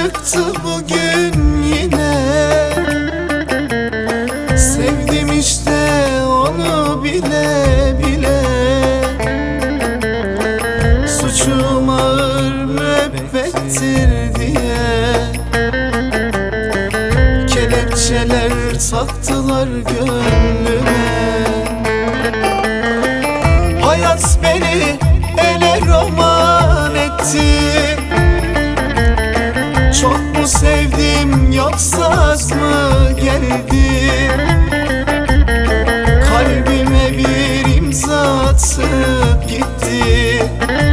çıktı bugün yine. Sevdim işte onu bile bile. Suçum ağır müebbettir diye kelepçeler taktılar gönlüme. Hayat beni ele roman etti. Çok mu sevdim yoksa az mı geldi? Kalbime bir imza atıp gitti.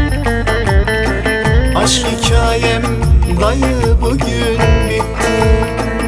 Aşk hikayem dayı bugün bitti.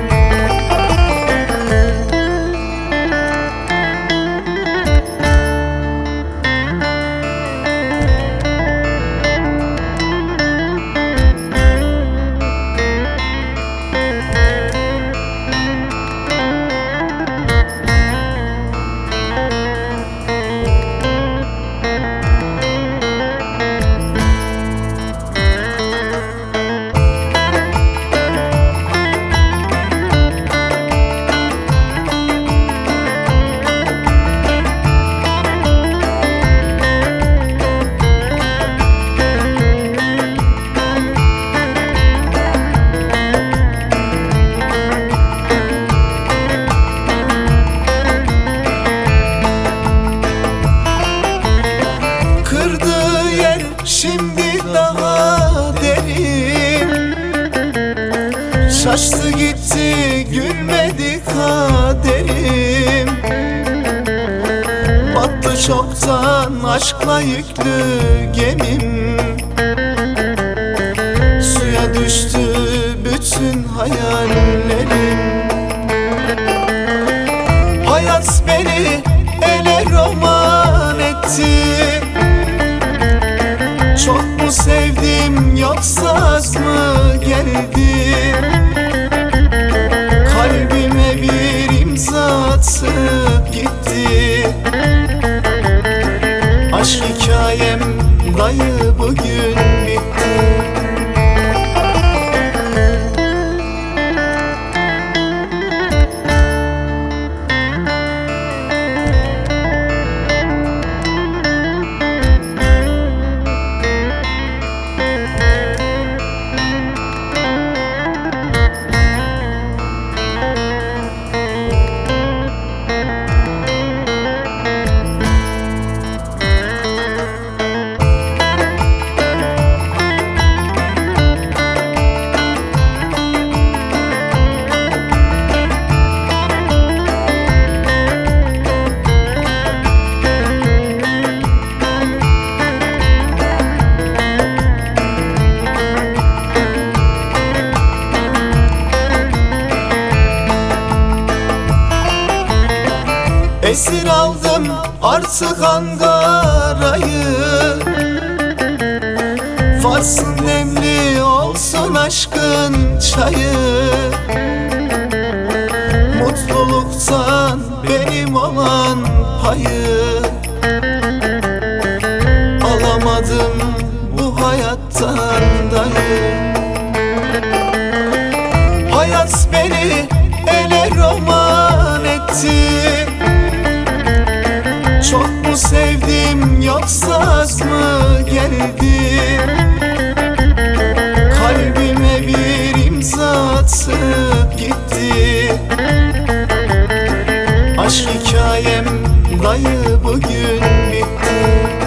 Şimdi daha derin. Şaştı gitti gülmedi kaderim. Battı çoktan aşkla yüklü gemim. Suya düştü bütün hayallerim. Hayat beni ele roman etti. Çok mu sevdim yoksa az mı geldi? Kalbime bir imza atıp gitti. Aşk hikayem dayı bugün bitti. Esir aldım artık Ankara'yı. Varsın demli olsun aşkın çayı. Mutluluktan benim olan payı alamadım bu hayattan dayı. Hayat beni ele roman etti. Çok mu sevdim yoksa az mı geldi? Kalbime bir imza atıp gitti. Aşk hikayem dayı bugün bitti.